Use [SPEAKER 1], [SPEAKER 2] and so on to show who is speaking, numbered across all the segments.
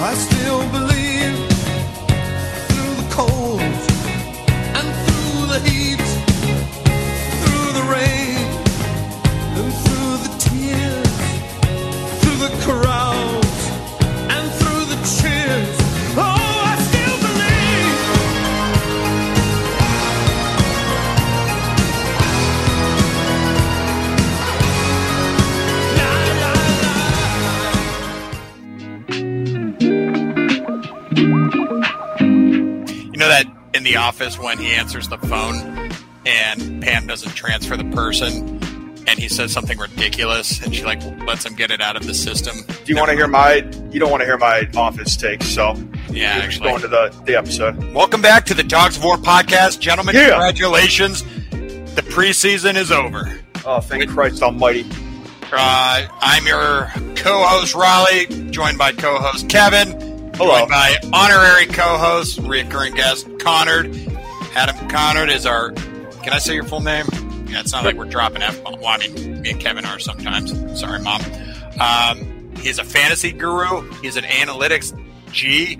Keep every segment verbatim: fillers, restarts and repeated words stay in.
[SPEAKER 1] I still believe through the cold and through the heat, through the rain and through the tears, through the crowds and through the cheers. Oh, I still believe. La, la,
[SPEAKER 2] You know that in The Office when he answers the phone and Pam doesn't transfer the person and he says something ridiculous and she like lets him get it out of the system?
[SPEAKER 3] Do you want to hear my? You don't want to hear my Office takes, so
[SPEAKER 2] Yeah,
[SPEAKER 3] you're just
[SPEAKER 2] actually.
[SPEAKER 3] going to the the episode.
[SPEAKER 2] Welcome back to the Dogs of War podcast. Gentlemen,
[SPEAKER 3] Yeah.
[SPEAKER 2] congratulations. The preseason is over.
[SPEAKER 3] Oh, thank Christ Almighty!
[SPEAKER 2] Uh, I'm your co-host, Raleigh, joined by co-host Kevin.
[SPEAKER 3] Hello.
[SPEAKER 2] Joined by honorary co-host, recurring guest, Connard. Adam Connard is our... Can I say your full name? Yeah, it's not like we're dropping F-bomb. Well, I mean, me and Kevin are sometimes. Sorry, Mom. Um, he's a fantasy guru. He's an analytics G.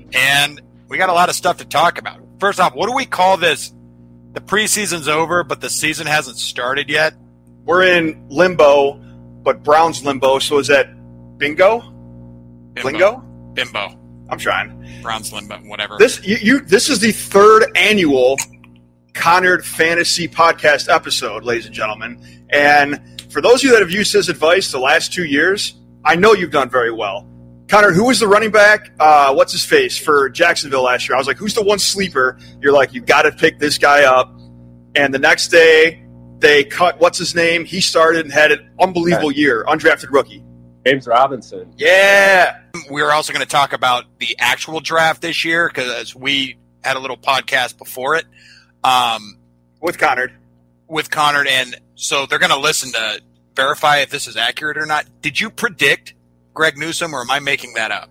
[SPEAKER 2] And we got a lot of stuff to talk about. First off, what do we call this? The preseason's over, but the season hasn't started yet.
[SPEAKER 3] We're in limbo, but Brown's limbo. So is that bingo?
[SPEAKER 2] Bimbo.
[SPEAKER 3] Blingo?
[SPEAKER 2] Bimbo.
[SPEAKER 3] I'm trying.
[SPEAKER 2] Brown's limbo, whatever.
[SPEAKER 3] This you, you this is the third annual Connard Fantasy Podcast episode, ladies and gentlemen. And for those of you that have used his advice the last two years, I know you've done very well. Connor, who was the running back? Uh, what's his face for Jacksonville last year? I was like, who's the one sleeper? You're like, you got to pick this guy up. And the next day, they cut what's his name? He started and had an unbelievable year, undrafted rookie.
[SPEAKER 4] James Robinson.
[SPEAKER 3] Yeah.
[SPEAKER 2] We're also going to talk about the actual draft this year because we had a little podcast before it um,
[SPEAKER 3] With Connard.
[SPEAKER 2] with Connor. And so they're going to listen to verify if this is accurate or not. Did you predict Greg Newsome or am I making that up?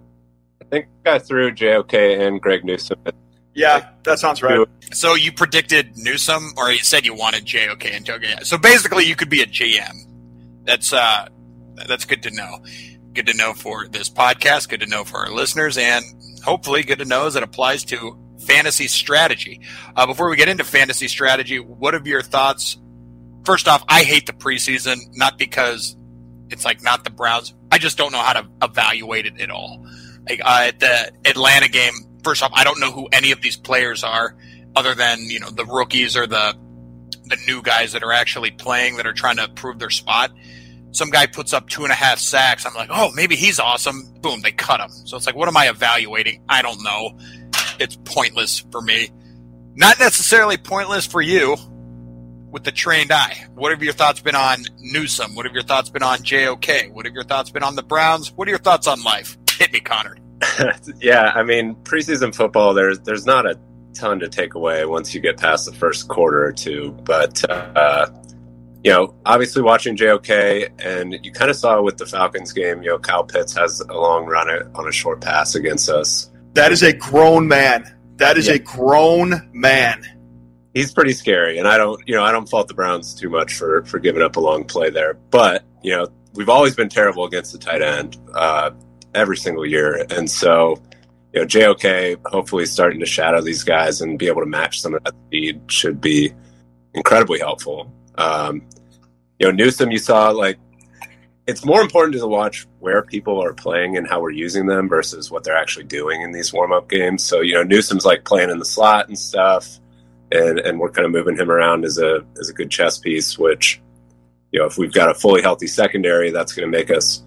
[SPEAKER 4] I think I threw J O K and Greg Newsome.
[SPEAKER 3] Yeah, that sounds right.
[SPEAKER 2] So you predicted Newsome or you said you wanted J O K and J O K. So basically you could be a G M. That's uh, that's good to know. Good to know for this podcast, good to know for our listeners, and hopefully good to know as it applies to fantasy strategy. Uh, before we get into fantasy strategy, what are your thoughts? First off, I hate the preseason, not because it's like not the Browns. I just don't know how to evaluate it at all. Like uh, at the Atlanta game, first off, I don't know who any of these players are other than, you know, the rookies or the the new guys that are actually playing that are trying to prove their spot. Some guy puts up two and a half sacks. I'm like, oh, maybe he's awesome. Boom, they cut him. So it's like, what am I evaluating? I don't know. It's pointless for me. Not necessarily pointless for you with the trained eye. What have your thoughts been on Newsome? What have your thoughts been on J O K? What have your thoughts been on the Browns? What are your thoughts on life? Hit me, Connor.
[SPEAKER 4] Yeah, I mean, preseason football, there's there's not a ton to take away once you get past the first quarter or two. But, uh, you know, obviously watching J O K, and you kind of saw with the Falcons game, you know, Kyle Pitts has a long run on a short pass against us.
[SPEAKER 3] That is a grown man. That is
[SPEAKER 4] Yeah.
[SPEAKER 3] a grown man.
[SPEAKER 4] He's pretty scary, and I don't, you know, I don't fault the Browns too much for, for giving up a long play there. But, you know, we've always been terrible against the tight end uh, every single year. And so, you know, J O K hopefully starting to shadow these guys and be able to match some of that speed should be incredibly helpful. Um, you know, Newsome, you saw, like, it's more important to watch where people are playing and how we're using them versus what they're actually doing in these warm-up games. So, you know, Newsome's, like, playing in the slot and stuff, and, and we're kind of moving him around as a as a good chess piece, which, you know, if we've got a fully healthy secondary, that's going to make us,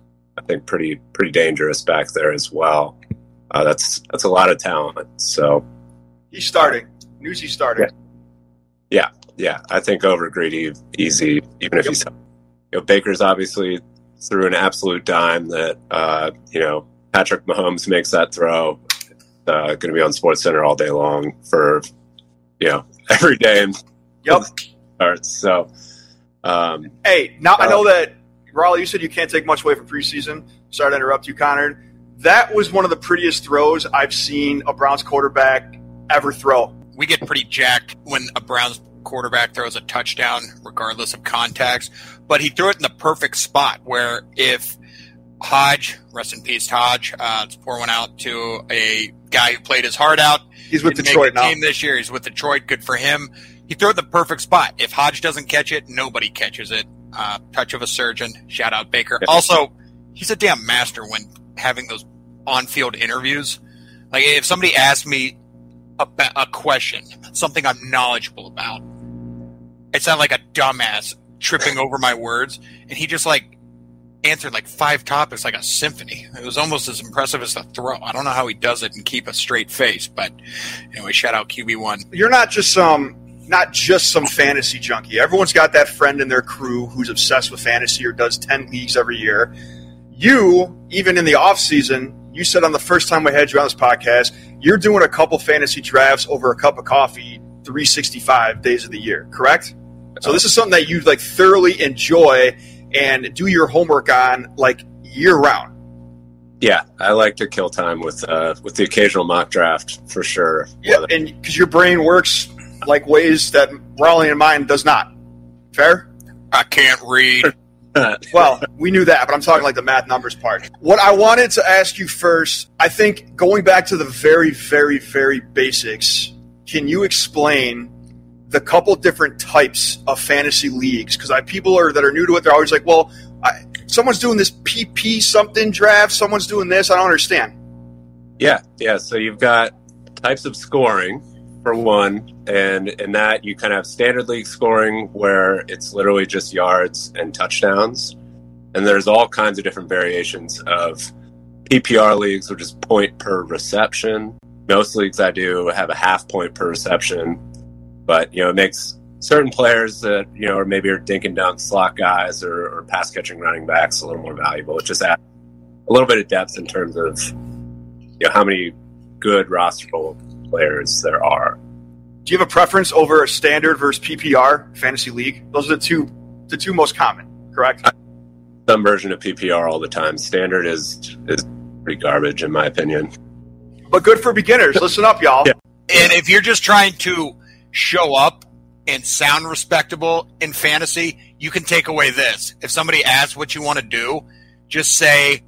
[SPEAKER 4] I think, pretty pretty dangerous back there as well. Uh, that's that's a lot of talent. So
[SPEAKER 3] He's starting. News he's starting.
[SPEAKER 4] Yeah, yeah, I think over Greedy easy, even if
[SPEAKER 3] Yep.
[SPEAKER 4] he's, you know, Baker's obviously threw an absolute dime that, uh, you know, Patrick Mahomes makes that throw. Uh, going to be on SportsCenter all day long for, you know, every day and
[SPEAKER 3] Yep.
[SPEAKER 4] starts. So, um,
[SPEAKER 3] Hey, now I
[SPEAKER 4] Uh,
[SPEAKER 3] know that, Raleigh, you said you can't take much away from preseason. Sorry to interrupt you, Connor. That was one of the prettiest throws I've seen a Browns quarterback ever throw.
[SPEAKER 2] We get pretty jacked when a Browns quarterback throws a touchdown, regardless of context. But he threw it in the perfect spot where if Hodge, rest in peace, Hodge. Uh, let's pour one out to a guy who played his heart out.
[SPEAKER 3] He's with
[SPEAKER 2] Didn't
[SPEAKER 3] Detroit
[SPEAKER 2] make the
[SPEAKER 3] now.
[SPEAKER 2] team this year. He's with Detroit. Good for him. He threw it the perfect spot. If Hodge doesn't catch it, nobody catches it. Uh, touch of a surgeon. Shout out Baker.
[SPEAKER 4] Yeah.
[SPEAKER 2] Also, he's a damn master when having those on-field interviews. Like if somebody asked me a, a question, something I'm knowledgeable about, I sound like a dumbass tripping over my words, and he just like answered like five topics like a symphony. It was almost as impressive as the throw. I don't know how he does it and keep a straight face, but anyway, shout out Q B one.
[SPEAKER 3] You're not just some not just some fantasy junkie. Everyone's got that friend in their crew who's obsessed with fantasy or does ten leagues every year. You, even in the off season, you said on the first time we had you on this podcast, you're doing a couple fantasy drafts over a cup of coffee three sixty-five days of the year, correct? So this is something that you like thoroughly enjoy and do your homework on like year round.
[SPEAKER 4] Yeah, I like to kill time with uh, with the occasional mock draft for sure.
[SPEAKER 3] Yeah, and because your brain works like ways that Raleigh and mine does not. Fair?
[SPEAKER 2] I can't read.
[SPEAKER 3] Well, we knew that, but I'm talking like the math numbers part. What I wanted to ask you first, I think going back to the very, very, very basics, can you explain the couple different types of fantasy leagues? Because I people are that are new to it, they're always like, well, I, someone's doing this P P something draft, someone's doing this. I don't understand.
[SPEAKER 4] Yeah, yeah. So you've got types of scoring for one, and in that you kind of have standard league scoring where it's literally just yards and touchdowns. And there's all kinds of different variations of P P R leagues, which is point per reception. Most leagues I do have a half point per reception, but you know it makes certain players that you know or maybe are dink and dunk slot guys or, or pass catching running backs a little more valuable. It just adds a little bit of depth in terms of you know how many good rosterable players there are.
[SPEAKER 3] Do you have a preference over a standard versus P P R fantasy league? Those are the two the two most common, correct?
[SPEAKER 4] Some version of P P R all the time. Standard is is pretty garbage in my opinion.
[SPEAKER 3] But good for beginners. Listen up, y'all.
[SPEAKER 4] Yeah.
[SPEAKER 2] And if you're just trying to show up and sound respectable in fantasy, you can take away this. If somebody asks what you want to do, just say,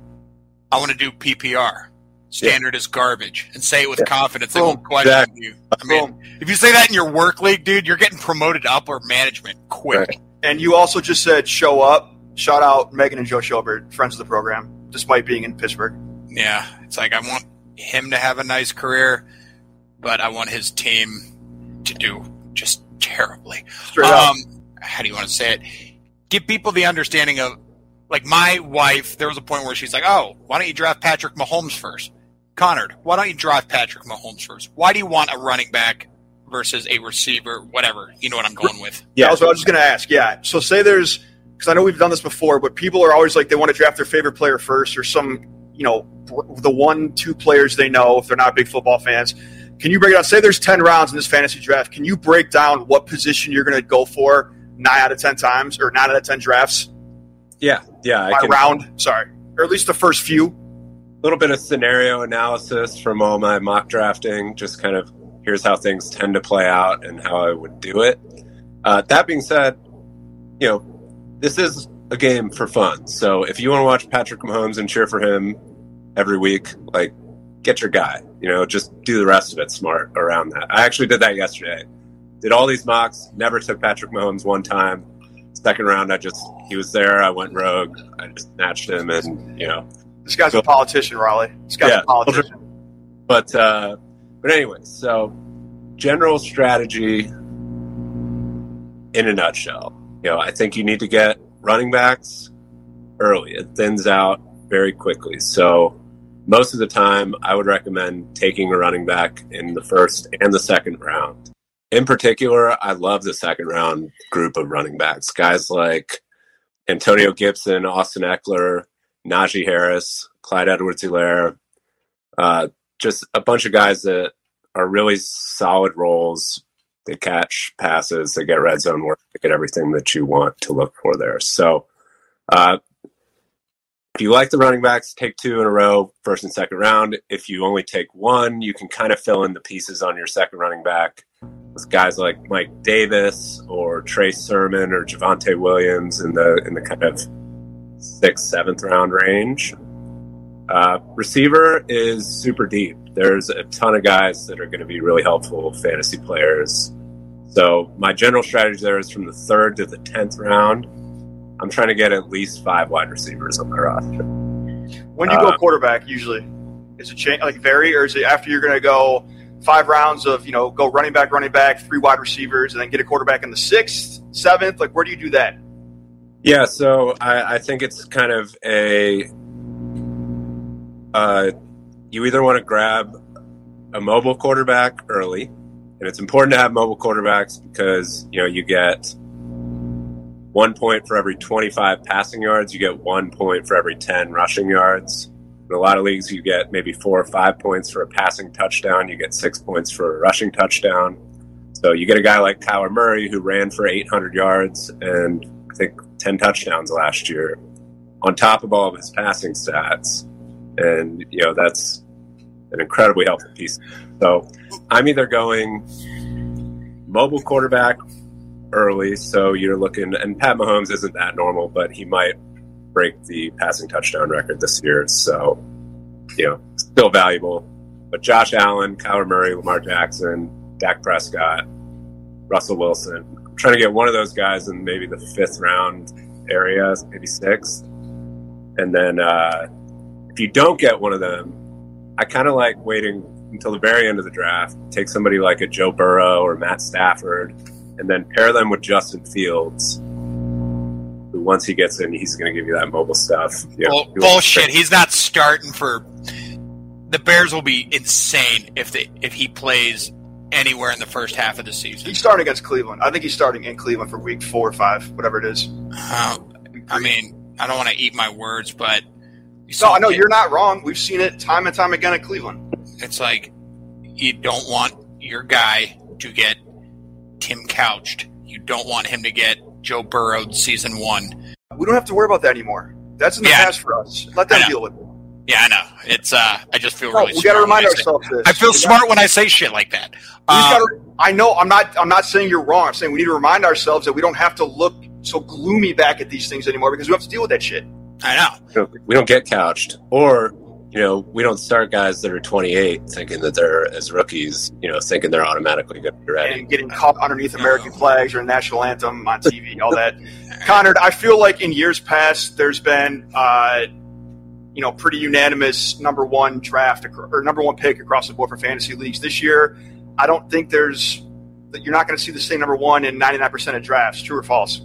[SPEAKER 2] I want to do P P R. Standard yeah. is garbage. And say it with yeah. confidence. They won't question exactly. you. I mean, Boom. If you say that in your work league, dude, you're getting promoted to upper management quick.
[SPEAKER 4] Right.
[SPEAKER 3] And you also just said show up. Shout out Megan and Joe Schobert, friends of the program, despite being in Pittsburgh.
[SPEAKER 2] Yeah. It's like I want him to have a nice career, but I want his team to do just terribly.
[SPEAKER 3] Straight up.
[SPEAKER 2] Um, how do you want to say it? Give people the understanding of, like my wife, there was a point where she's like, oh, why don't you draft Patrick Mahomes first? Connor, why don't you draft Patrick Mahomes first? Why do you want a running back versus a receiver, whatever? You know what I'm going with.
[SPEAKER 3] Yeah, that's what I was just going to ask. Yeah. So say there's, because I know we've done this before, but people are always like they want to draft their favorite player first or some, you know, the one, two players they know if they're not big football fans. Can you break it down? Say there's ten rounds in this fantasy draft. Can you break down what position you're going to go for nine out of ten times or nine out of ten drafts?
[SPEAKER 4] Yeah, yeah.
[SPEAKER 3] By
[SPEAKER 4] I can,
[SPEAKER 3] round, sorry. Or at least the first few.
[SPEAKER 4] A little bit of scenario analysis from all my mock drafting, just kind of here's how things tend to play out and how I would do it. Uh, that being said, you know, this is a game for fun. So if you want to watch Patrick Mahomes and cheer for him every week, like, get your guy. You know, just do the rest of it smart around that. I actually did that yesterday. Did all these mocks, never took Patrick Mahomes one time. Second round, I just, he was there, I went rogue, I just snatched him, and, you know.
[SPEAKER 3] This guy's so, a politician, Raleigh. This guy's
[SPEAKER 4] yeah,
[SPEAKER 3] a politician.
[SPEAKER 4] But, uh, but anyway, so general strategy in a nutshell. You know, I think you need to get running backs early. It thins out very quickly. So most of the time, I would recommend taking a running back in the first and the second round. In particular, I love the second round group of running backs. Guys like Antonio Gibson, Austin Eckler, Najee Harris, Clyde Edwards-Helaire, uh, just a bunch of guys that are really solid roles. They catch passes, they get red zone work, they get everything that you want to look for there. So uh, if you like the running backs, take two in a row, first and second round. If you only take one, you can kind of fill in the pieces on your second running back with guys like Mike Davis or Trey Sermon or Javonte Williams in the in the kind of sixth, seventh round range. Uh, receiver is super deep. There's a ton of guys that are going to be really helpful fantasy players. So my general strategy there is from the third to the tenth round. I'm trying to get at least five wide receivers on my roster.
[SPEAKER 3] When you
[SPEAKER 4] uh,
[SPEAKER 3] go quarterback, usually is it change, like vary, or is it after you're going to go five rounds of, you know, go running back, running back, three wide receivers, and then get a quarterback in the sixth, seventh? Like, where do you do that?
[SPEAKER 4] Yeah, so I, I think it's kind of a uh, you either want to grab a mobile quarterback early, and it's important to have mobile quarterbacks because, you know, you get one point for every twenty-five passing yards. You get one point for every ten rushing yards. In a lot of leagues, you get maybe four or five points for a passing touchdown. You get six points for a rushing touchdown. So you get a guy like Kyler Murray who ran for eight hundred yards and I think ten touchdowns last year on top of all of his passing stats. And, you know, that's an incredibly helpful piece. So I'm either going mobile quarterback early, so you're looking, and Pat Mahomes isn't that normal, but he might break the passing touchdown record this year, so, you know, still valuable. But Josh Allen, Kyler Murray, Lamar Jackson, Dak Prescott, Russell Wilson, I'm trying to get one of those guys in maybe the fifth round area, maybe sixth. And then uh, if you don't get one of them, I kind of like waiting until the very end of the draft, take somebody like a Joe Burrow or Matt Stafford, and then pair them with Justin Fields, who once he gets in, he's going to give you that mobile stuff. You know,
[SPEAKER 2] Bull, bullshit. He's not starting for – the Bears will be insane if they if he plays anywhere in the first half of the season.
[SPEAKER 3] He's starting against Cleveland. I think he's starting in Cleveland for week four or five, whatever it is.
[SPEAKER 2] Uh, I mean, I don't want to eat my words, but –
[SPEAKER 3] No, I know you're not wrong. We've seen it time and time again at Cleveland.
[SPEAKER 2] It's like you don't want your guy to get – Tim Couched. You don't want him to get Joe Burrow season one.
[SPEAKER 3] We don't have to worry about that anymore. That's in the
[SPEAKER 2] yeah.
[SPEAKER 3] past for us. Let them deal with it.
[SPEAKER 2] Yeah, I know. It's. Uh, I just feel
[SPEAKER 3] no,
[SPEAKER 2] really.
[SPEAKER 3] We got to remind ourselves
[SPEAKER 2] say,
[SPEAKER 3] this.
[SPEAKER 2] I feel
[SPEAKER 3] we
[SPEAKER 2] smart
[SPEAKER 3] gotta,
[SPEAKER 2] when I say shit like that. Um,
[SPEAKER 3] gotta, I know. I'm not. I'm not saying you're wrong. I'm saying we need to remind ourselves that we don't have to look so gloomy back at these things anymore because we have to deal with that shit.
[SPEAKER 2] I know.
[SPEAKER 4] We don't get couched, or you know, we don't start guys that are twenty-eight thinking that they're as rookies, you know, thinking they're automatically going to be ready.
[SPEAKER 3] And getting caught underneath American flags or a national anthem on T V, all that. Connor, I feel like in years past, there's been, uh, you know, pretty unanimous number one draft or number one pick across the board for fantasy leagues. This year, I don't think there's, you're not going to see the same number one in ninety-nine percent of drafts. True or false?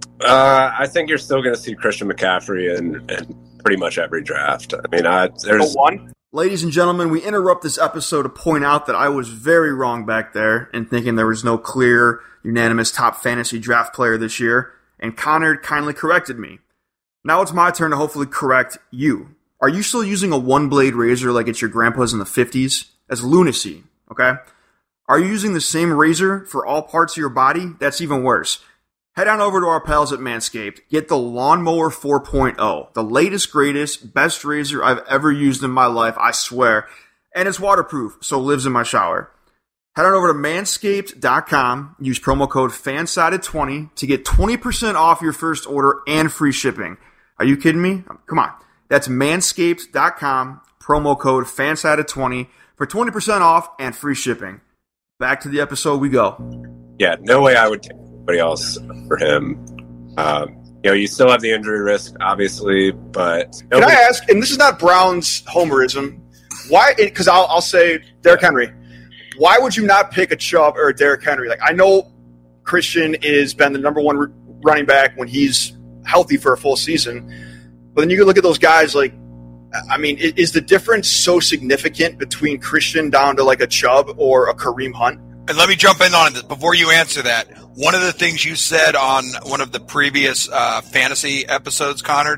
[SPEAKER 4] Uh, I think you're still going to see Christian McCaffrey in, in pretty much every draft. I mean, I, there's
[SPEAKER 3] one.
[SPEAKER 5] Ladies and gentlemen, we interrupt this episode to point out that I was very wrong back there in thinking there was no clear, unanimous top fantasy draft player this year, and Connor kindly corrected me. Now it's my turn to hopefully correct you. Are you still using a one-blade razor like it's your grandpa's in the fifties? That's lunacy, okay? Are you using the same razor for all parts of your body? That's even worse. Head on over to our pals at Manscaped. Get the Lawnmower four point oh, the latest, greatest, best razor I've ever used in my life, I swear. And it's waterproof, so it lives in my shower. Head on over to manscaped dot com. Use promo code fansided twenty to get twenty percent off your first order and free shipping. Are you kidding me? Come on. That's manscaped dot com, promo code fansided twenty for twenty percent off and free shipping. Back to the episode we go.
[SPEAKER 4] Yeah, no way I would take anybody else for him. Um, you know, you still have the injury risk, obviously, but
[SPEAKER 3] can I ask? And this is not Brown's homerism. Why? Because I'll, I'll say Derrick Henry. Why would you not pick a Chubb or a Derrick Henry? Like I know Christian is been the number one running back when he's healthy for a full season, but then you can look at those guys. Like, I mean, is the difference so significant between Christian down to like a Chubb or a Kareem Hunt?
[SPEAKER 2] And let me jump in on it before you answer that. One of the things you said on one of the previous uh, fantasy episodes, Connor,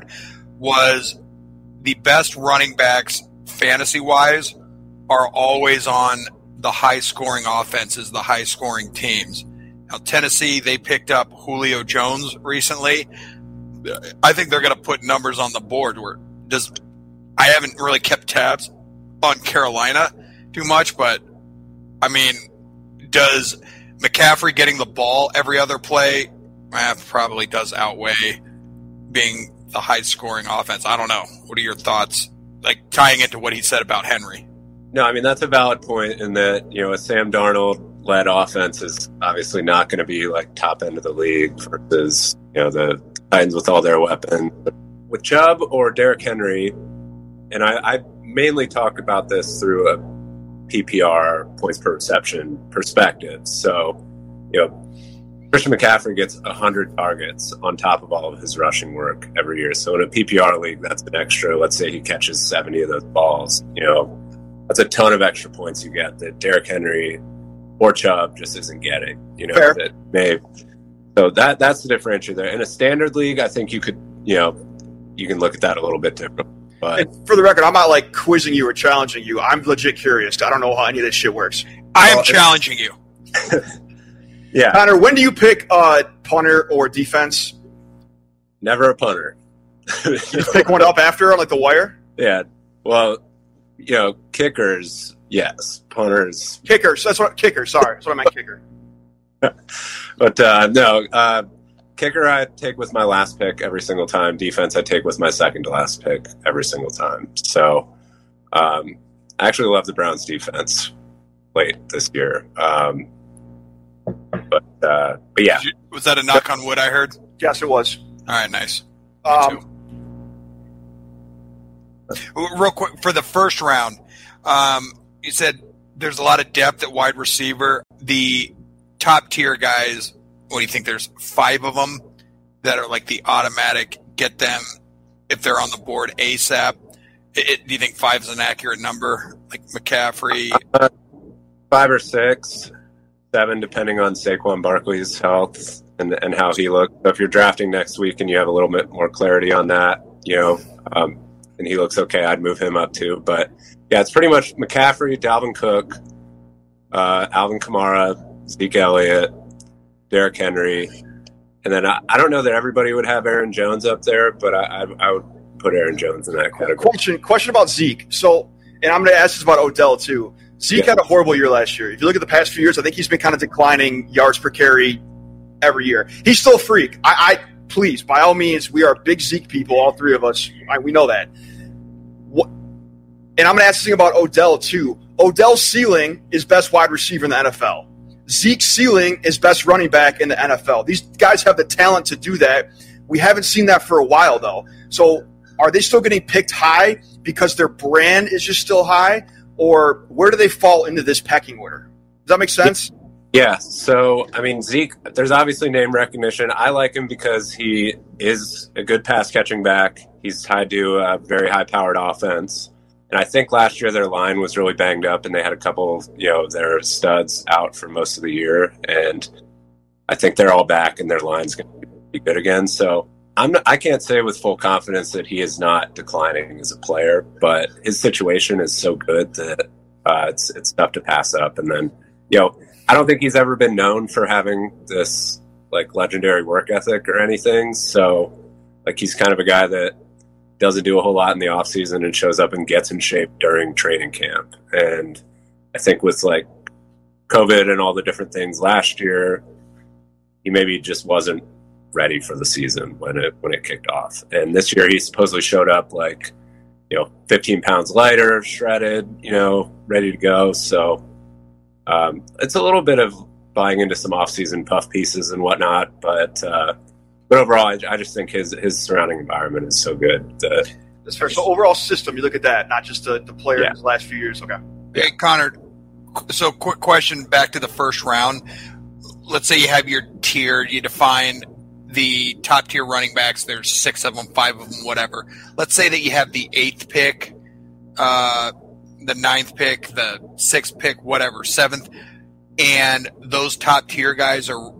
[SPEAKER 2] was the best running backs fantasy-wise are always on the high-scoring offenses, the high-scoring teams. Now, Tennessee, they picked up Julio Jones recently. I think they're going to put numbers on the board. Where does I haven't really kept tabs on Carolina too much, but, I mean, does McCaffrey getting the ball every other play eh, probably does outweigh being the high scoring offense. I don't know. What are your thoughts? Like tying into what he said about Henry.
[SPEAKER 4] No, I mean, that's a valid point in that, you know, a Sam Darnold led offense is obviously not going to be like top end of the league versus, you know, the Titans with all their weapons. But with Chubb or Derrick Henry, and I, I mainly talk about this through a P P R, points per reception perspective. So, you know, Christian McCaffrey gets one hundred targets on top of all of his rushing work every year. So in a P P R league, that's an extra. Let's say he catches seventy of those balls. You know, that's a ton of extra points you get that Derrick Henry or Chubb just isn't getting. You know,
[SPEAKER 3] Fair.
[SPEAKER 4] that may. So that that's the differentiator there. In a standard league, I think you could, you know, you can look at that a little bit different. But
[SPEAKER 3] And for the record, I'm not like quizzing you or challenging you. I'm legit curious. I don't know how any of this shit works.
[SPEAKER 2] I am
[SPEAKER 3] Uh,
[SPEAKER 2] challenging you.
[SPEAKER 4] yeah,
[SPEAKER 3] Connor, when do you pick uh, punter or defense?
[SPEAKER 4] never a punter.
[SPEAKER 3] You just pick one up after on like the wire?
[SPEAKER 4] Yeah. Well, you know, kickers, yes. Punters,
[SPEAKER 3] Kickers. That's what kicker. Sorry, that's what I meant. Kicker.
[SPEAKER 4] but uh, no. Uh, kicker, I take with my last pick every single time. Defense, I take with my second to last pick every single time. So, um, I actually love the Browns' defense late this year. Um, but uh, but yeah,
[SPEAKER 2] Did you- was that a knock on wood I heard?
[SPEAKER 3] Yes, it was.
[SPEAKER 2] All right, nice.
[SPEAKER 3] Um,
[SPEAKER 2] Real quick, for the first round, um, you said there's a lot of depth at wide receiver. The top tier guys, what do you think? There's five of them that are like the automatic get them if they're on the board ASAP. It, it, do you think five is an accurate number? Like McCaffrey?
[SPEAKER 4] five or six, seven, depending on Saquon Barkley's health and and how he looks. So if you're drafting next week and you have a little bit more clarity on that, you know, um, and he looks okay, I'd move him up too. But yeah, it's pretty much McCaffrey, Dalvin Cook, uh, Alvin Kamara, Zeke Elliott, Derrick Henry, and then I, I don't know that everybody would have Aaron Jones up there, but I, I, I would put Aaron Jones in that category.
[SPEAKER 3] question question about Zeke. So, and I'm going to ask this about Odell too. Zeke
[SPEAKER 4] Yeah.
[SPEAKER 3] had a horrible year last year. If you look at the past few years, I think he's been kind of declining yards per carry every year. He's still a freak. I, I please, by all means, we are big Zeke people, all three of us. I, we know that. What, and I'm going to ask this thing about Odell too. Odell's ceiling is best wide receiver in the N F L. Zeke's ceiling is best running back in the N F L. These guys have the talent to do that. We haven't seen that for a while, though. So are they still getting picked high because their brand is just still high? Or where do they fall into this pecking order? Does that make sense?
[SPEAKER 4] Yeah, so, I mean, Zeke, there's obviously name recognition. I like him because he is a good pass-catching back. He's tied to a very high-powered offense. And I think last year their line was really banged up, and they had a couple, you know, their studs out for most of the year. And I think they're all back, and their line's going to be good again. So I'm not, I can't say with full confidence that he is not declining as a player, but his situation is so good that uh, it's it's tough to pass up. And then, you know, I don't think he's ever been known for having this like legendary work ethic or anything. So like he's kind of a guy that doesn't do a whole lot in the off season and shows up and gets in shape during training camp. And I think with like COVID and all the different things last year, he maybe just wasn't ready for the season when it when it kicked off. And this year he supposedly showed up like, you know, fifteen pounds lighter, shredded, you know, ready to go. So um, it's a little bit of buying into some off-season puff pieces and whatnot, but uh, but overall, I, I just think his his surrounding environment is so good that
[SPEAKER 3] That's fair. So overall system, you look at that, not just the, the player
[SPEAKER 4] Yeah.
[SPEAKER 3] in his last few years. Okay.
[SPEAKER 2] Hey, Connor, so quick question back to the first round. Let's say you have your tier, you define the top tier running backs. There's six of them, five of them, whatever. Let's say that you have the eighth pick, uh, the ninth pick, the sixth pick, whatever, seventh, and those top tier guys are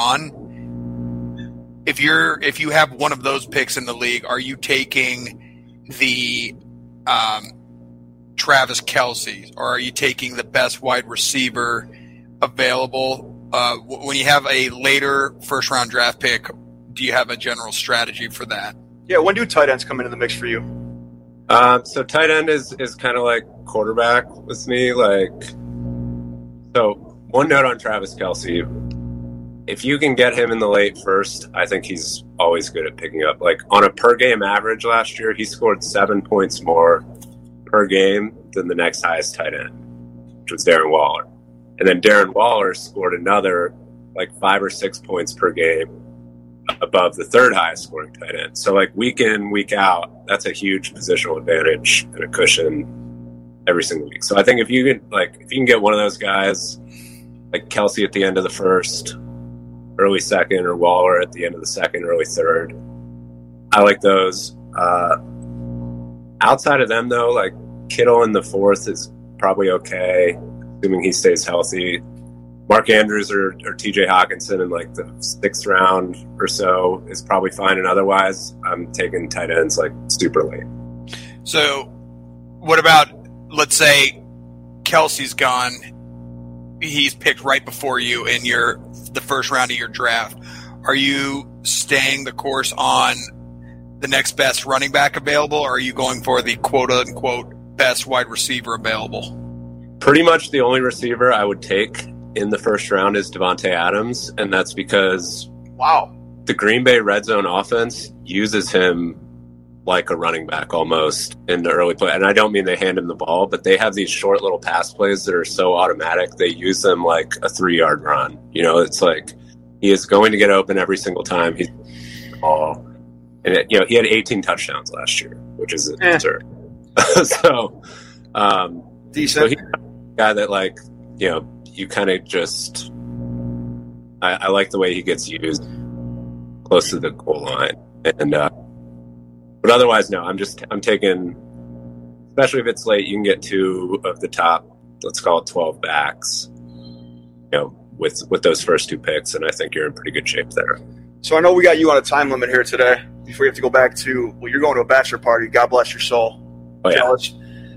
[SPEAKER 2] gone. If you're if you have one of those picks in the league, are you taking the um, Travis Kelce, or are you taking the best wide receiver available? Uh, when you have a later first round draft pick, do you have a general strategy for that?
[SPEAKER 3] Yeah, when do tight ends come into the mix for you?
[SPEAKER 4] Um, so tight end is, is kind of like quarterback with me. Like, so one note on Travis Kelce. if you can get him in the late first, I think he's always good at picking up. Like on a per game average last year, he scored seven points more per game than the next highest tight end, which was Darren Waller. And then Darren Waller scored another like five or six points per game above the third highest scoring tight end. So like week in, week out, that's a huge positional advantage and a cushion every single week. So I think if you can like if you can get one of those guys like Kelsey at the end of the first, early second, or Waller at the end of the second, early third. I like those. Uh, outside of them, though, like Kittle in the fourth is probably okay, assuming he stays healthy. Mark Andrews or, or T J Hawkinson in like the sixth round or so is probably fine, and otherwise, I'm taking tight ends like super late.
[SPEAKER 2] So, what about, let's say, Kelsey's gone? He's picked right before you in your the first round of your draft. Are you staying the course on the next best running back available, or are you going for the quote-unquote best wide receiver available?
[SPEAKER 4] Pretty much the only receiver I would take in the first round is Devontae Adams, and that's because
[SPEAKER 3] Wow.
[SPEAKER 4] the Green Bay red zone offense uses him like a running back almost in the early play. And I don't mean they hand him the ball, but they have these short little pass plays that are so automatic. They use them like a three yard run. You know, it's like he is going to get open every single time he's ball. And it, you know, he had eighteen touchdowns last year, which is
[SPEAKER 3] Eh.
[SPEAKER 4] absurd. so, um, so
[SPEAKER 3] Decent.
[SPEAKER 4] he's a guy that like, you know, you kind of just, I, I like the way he gets used close to the goal line. And, uh, But otherwise, no, I'm just, I'm taking, especially if it's late, you can get two of the top, let's call it twelve backs, you know, with, with those first two picks. And I think you're in pretty good shape there.
[SPEAKER 3] So I know we got you on a time limit here today before you have to go back to, well, you're going to a bachelor party. God bless your soul.
[SPEAKER 4] Oh, yeah.
[SPEAKER 3] Jealous.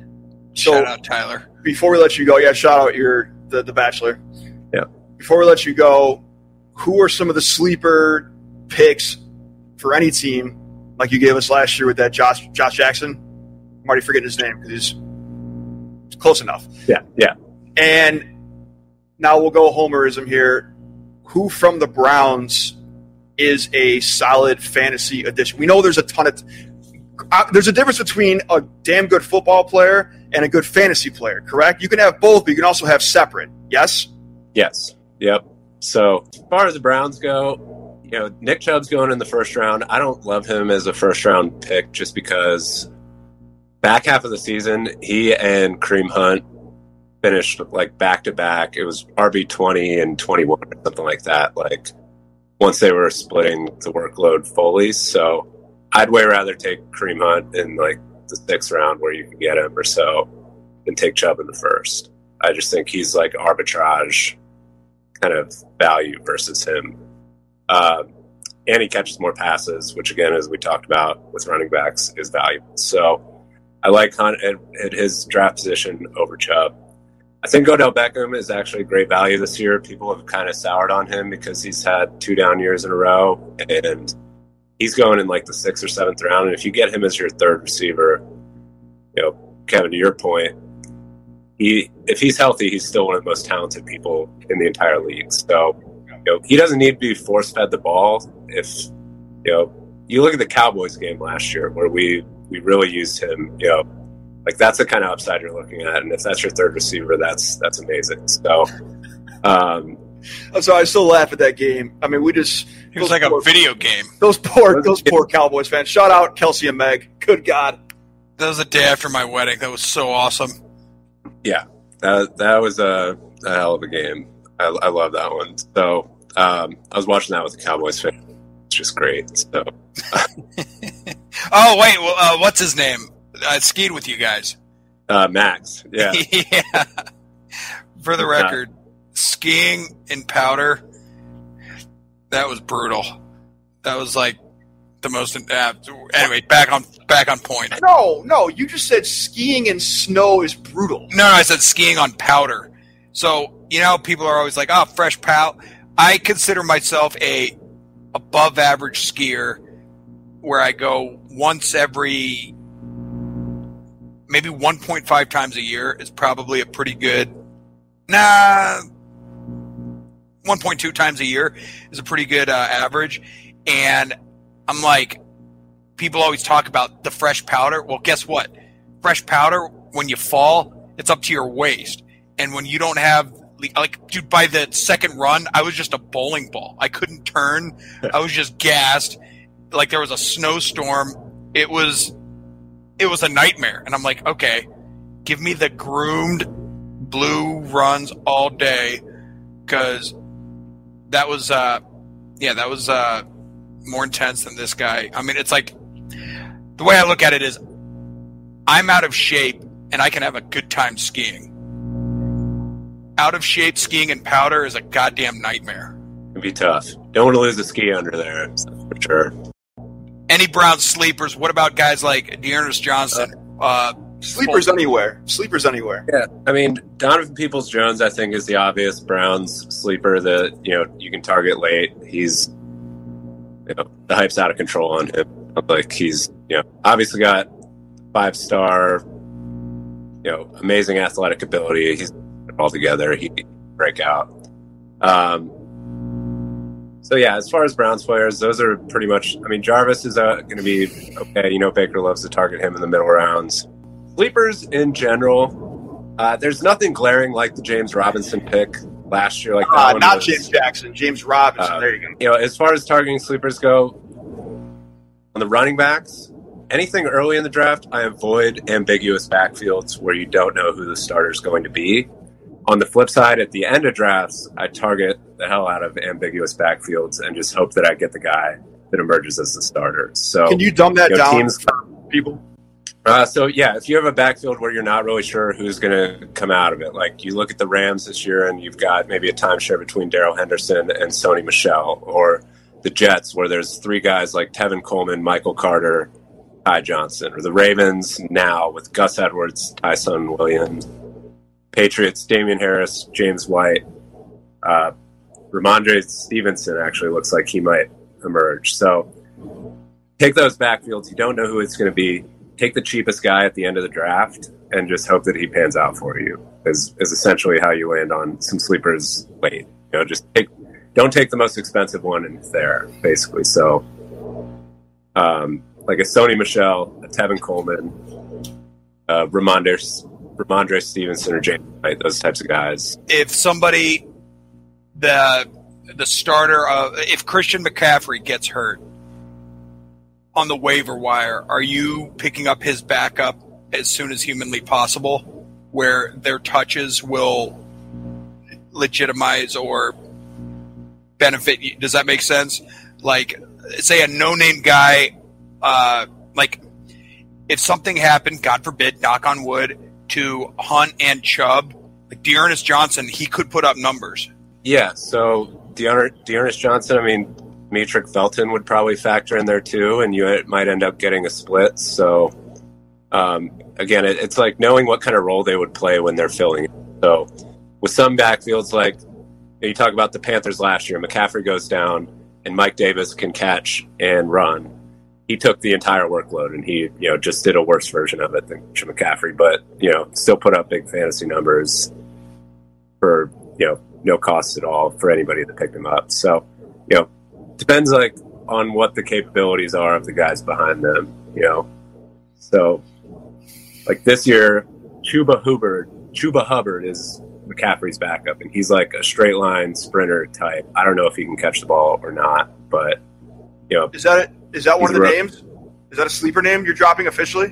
[SPEAKER 3] So
[SPEAKER 2] Shout out Tyler.
[SPEAKER 3] before we let you go, yeah, shout out your, the, the bachelor.
[SPEAKER 4] Yeah.
[SPEAKER 3] Before we let you go, who are some of the sleeper picks for any team like you gave us last year with that Josh Josh Jackson? I'm already forgetting his name because he's, he's close enough.
[SPEAKER 4] Yeah. Yeah.
[SPEAKER 3] And now we'll go homerism here. Who from the Browns is a solid fantasy addition? We know there's a ton of uh, – there's a difference between a damn good football player and a good fantasy player, correct? You can have both, but you can also have separate, yes?
[SPEAKER 4] Yes. Yep. So as far as the Browns go, you know, Nick Chubb's going in the first round. I don't love him as a first round pick just because back half of the season, he and Kareem Hunt finished like back to back. It was R B twenty and twenty-one or something like that. Like once they were splitting the workload fully. So I'd way rather take Kareem Hunt in like the sixth round where you can get him or so than take Chubb in the first. I just think he's like arbitrage kind of value versus him. Uh, and he catches more passes, which again, as we talked about with running backs, is valuable. So I like Hunt at, at his draft position over Chubb. I think Odell Beckham is actually great value this year. People have kind of soured on him because he's had two down years in a row, and he's going in like the sixth or seventh round. And if you get him as your third receiver, you know, Kevin, to your point, he if he's healthy, he's still one of the most talented people in the entire league. So, you know, he doesn't need to be force-fed the ball. If, you know, you look at the Cowboys game last year where we, we really used him, you know, like that's the kind of upside you're looking at. And if that's your third receiver, that's that's amazing. So, um,
[SPEAKER 3] I'm sorry, I still laugh at that game. I mean, we just
[SPEAKER 2] It was like a video game.
[SPEAKER 3] those poor those poor Cowboys fans. Shout out Kelsey and Meg. Good God.
[SPEAKER 2] That was the day after my wedding. That was so awesome.
[SPEAKER 4] yeah, that that was a, a hell of a game. I, I love that one. So um, I was watching that with the Cowboys fan. It's just great. So
[SPEAKER 2] Oh, wait. Well, uh, what's his name? I skied with you guys.
[SPEAKER 4] uh, Max, yeah,
[SPEAKER 2] Yeah. For the record, skiing in powder, that was brutal. That was like the most. Uh, anyway, back on back on point.
[SPEAKER 3] No, no, you just said skiing in snow is brutal.
[SPEAKER 2] No, no, I said skiing on powder. So, you know, people are always like, oh, fresh powder. I consider myself a above average skier where I go once every, maybe one point five times a year is probably a pretty good, nah, one point two times a year is a pretty good uh, average. And I'm like, people always talk about the fresh powder. Well, guess what? Fresh powder, when you fall, it's up to your waist. And when you don't have, like, dude, by the second run, I was just a bowling ball. I couldn't turn. I was just gassed. Like there was a snowstorm. It was, it was a nightmare. And I'm like, okay, give me the groomed blue runs all day. Cause that was, uh, yeah, that was, uh, more intense than this guy. I mean, it's like, the way I look at it is I'm out of shape and I can have a good time skiing. Out of shape skiing and powder is a goddamn nightmare.
[SPEAKER 4] It'd be tough. Don't want to lose a ski under there, for sure.
[SPEAKER 2] Any Brown sleepers? What about guys like Dearness Johnson? Uh,
[SPEAKER 3] Sleepers
[SPEAKER 2] Fulton?
[SPEAKER 3] anywhere. Sleepers anywhere.
[SPEAKER 4] Yeah, I mean, Donovan Peoples-Jones, I think, is the obvious Browns sleeper that, you know, you can target late. He's, you know, the hype's out of control on him. Like, he's, you know, obviously got five-star, you know, amazing athletic ability. He's all together. He break out. Um, so yeah, as far as Browns players, those are pretty much. I mean, Jarvis is uh, going to be okay. You know, Baker loves to target him in the middle rounds. Sleepers in general, uh, there's nothing glaring like the James Robinson pick last year. Like that
[SPEAKER 3] uh,
[SPEAKER 4] one
[SPEAKER 3] not
[SPEAKER 4] was,
[SPEAKER 3] James Jackson, James Robinson.
[SPEAKER 4] Uh,
[SPEAKER 3] there you go.
[SPEAKER 4] You know, as far as targeting sleepers go, on the running backs, anything early in the draft, I avoid ambiguous backfields where you don't know who the starter is going to be. On the flip side, at the end of drafts, I target the hell out of ambiguous backfields and just hope that I get the guy that emerges as the starter. So,
[SPEAKER 3] can you dumb that
[SPEAKER 4] you know,
[SPEAKER 3] down
[SPEAKER 4] teams,
[SPEAKER 3] for people?
[SPEAKER 4] Uh, so, yeah, if you have a backfield where you're not really sure who's going to come out of it, like you look at the Rams this year and you've got maybe a timeshare between Darrell Henderson and Sony Michel, or the Jets where there's three guys like Tevin Coleman, Michael Carter, Ty Johnson, or the Ravens now with Gus Edwards, Tyson Williams, Patriots, Damian Harris, James White, uh, Ramondre Stevenson actually looks like he might emerge. So take those backfields. You don't know who it's going to be. Take the cheapest guy at the end of the draft and just hope that he pans out for you is, is essentially how you land on some sleepers late. You know, just take, don't take the most expensive one and it's there, basically. So um, like a Sony Michel, a Tevin Coleman, uh, Ramondre Ramondre Stevenson or James White, those types of guys.
[SPEAKER 2] If somebody, the the starter of, if Christian McCaffrey gets hurt on the waiver wire, are you picking up his backup as soon as humanly possible, where their touches will legitimize or benefit you? Does that make sense? Like, say a no-name guy, uh, like if something happened, God forbid, knock on wood, to Hunt and Chubb, like Dearness Johnson, he could put up numbers.
[SPEAKER 4] Yeah, so Dearness Johnson, I mean, Metric Felton would probably factor in there too, and you might end up getting a split. So, um, again, it, it's like knowing what kind of role they would play when they're filling it. So, with some backfields, like you talk about the Panthers last year, McCaffrey goes down, and Mike Davis can catch and run. He took the entire workload, and he, you know, just did a worse version of it than Christian McCaffrey, but, you know, still put up big fantasy numbers for, you know, no cost at all for anybody that picked him up. So, you know, depends, like, on what the capabilities are of the guys behind them, you know. So, like this year, Chuba Hubbard, Chuba Hubbard is McCaffrey's backup, and he's like a straight line sprinter type. I don't know if he can catch the ball or not, but, you know.
[SPEAKER 3] Is that it? Is that one of the
[SPEAKER 4] rough.
[SPEAKER 3] names? Is that a sleeper name you're dropping officially?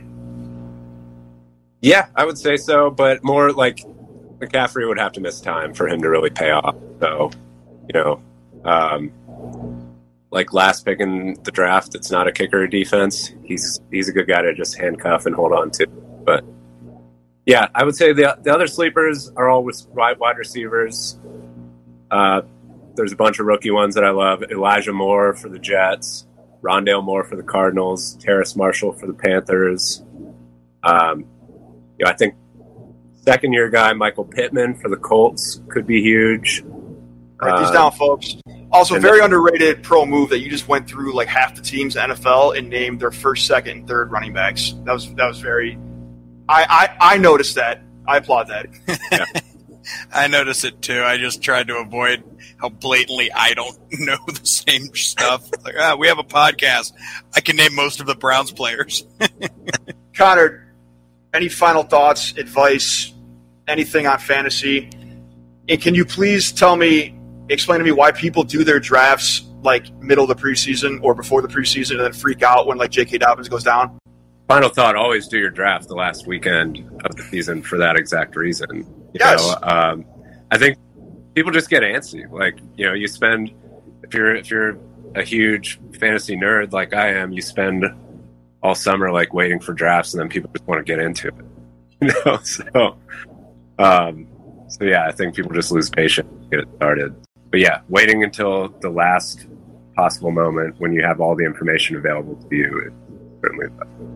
[SPEAKER 4] Yeah, I would say so, but more like McCaffrey would have to miss time for him to really pay off. So, you know, um, like last pick in the draft, it's not a kicker defense. He's he's a good guy to just handcuff and hold on to. But yeah, I would say the the other sleepers are all with wide wide receivers. Uh, there's a bunch of rookie ones that I love. Elijah Moore for the Jets. Rondale Moore for the Cardinals, Terrace Marshall for the Panthers. Um, you know, I think second-year guy Michael Pittman for the Colts could be huge.
[SPEAKER 3] Write these
[SPEAKER 4] Uh,
[SPEAKER 3] down, folks. Also,
[SPEAKER 4] and
[SPEAKER 3] very
[SPEAKER 4] the-
[SPEAKER 3] underrated pro move that you just went through like half the teams in the N F L and named their first, second, and third running backs. That was that was very. I I, I noticed that. I applaud that.
[SPEAKER 2] I notice it too. I just tried to avoid how blatantly I don't know the same stuff. Like, ah, we have a podcast. I can name most of the Browns players.
[SPEAKER 3] Connor, any final thoughts, advice, anything on fantasy? And can you please tell me, explain to me why people do their drafts like middle of the preseason or before the preseason and then freak out when like J K. Dobbins goes down?
[SPEAKER 4] Final thought, always do your draft the last weekend of the season for that exact reason. You
[SPEAKER 3] yes.
[SPEAKER 4] know, um, I think people just get antsy. Like, you know, you spend, if you're, if you're a huge fantasy nerd like I am, you spend all summer like waiting for drafts and then people just want to get into it. You know, so, um, so yeah, I think people just lose patience and get it started. But yeah, waiting until the last possible moment when you have all the information available to you is certainly the best.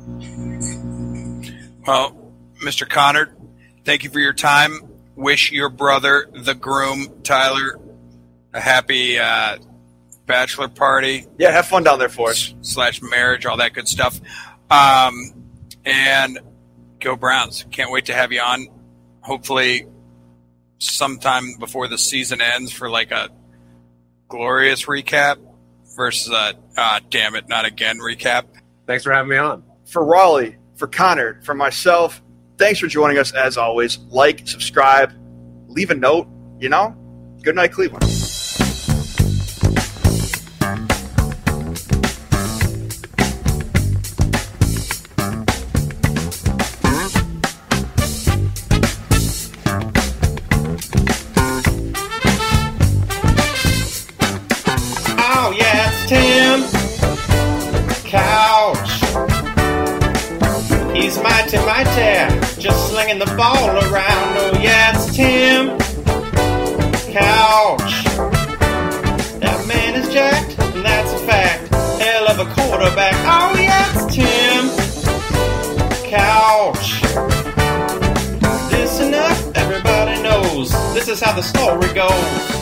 [SPEAKER 2] Well, Mister Connor, thank you for your time. Wish your brother, the groom, Tyler, a happy uh, bachelor party.
[SPEAKER 3] Yeah, have fun down there for us.
[SPEAKER 2] Slash marriage, all that good stuff. Um, and go Browns. Can't wait to have you on. Hopefully sometime before the season ends for like a glorious recap versus a, uh, damn it, not again recap.
[SPEAKER 4] Thanks for having me on.
[SPEAKER 3] For Raleigh, for Connor, for myself, thanks for joining us as always. Like, subscribe, leave a note, you know? Good night, Cleveland.
[SPEAKER 6] Oh, yeah, it's Tim Couch. He's mighty, mighty, just slinging the ball around. Oh, yeah, it's Tim Couch. That man is jacked, and that's a fact. Hell of a quarterback. Oh, yeah, it's Tim Couch. Listen up, everybody knows this is how the story goes.